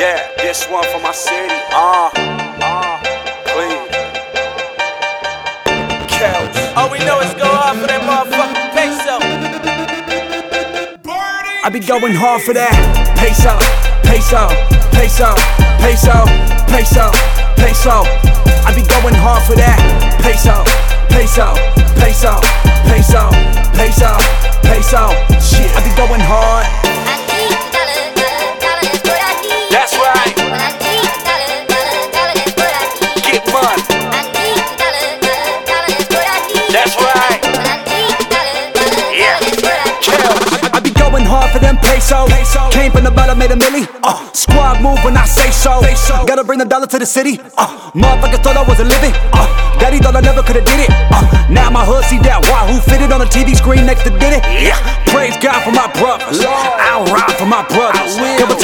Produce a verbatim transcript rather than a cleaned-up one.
Yeah, this one for my city. Ah, uh, ah, uh, please. Kells. All we know is go off for that motherfucking peso. I be going hard for that peso, peso, peso, peso, peso, peso. I be going hard for that peso, peso, peso, peso, peso, peso. Shit, I be going hard. That's right. Get money. That's right. Yeah. Kells. I be going hard for them pesos. Came from the bottom, made a milli. Uh, squad move when I say so. Gotta bring the dollar to the city. Uh, motherfuckers thought I wasn't living. Uh, daddy thought I never could've did it. Uh, now my hood see that Wahoo fitted on the T V screen next to did it. Yeah. Praise God for my brothers. I'll ride for my brothers.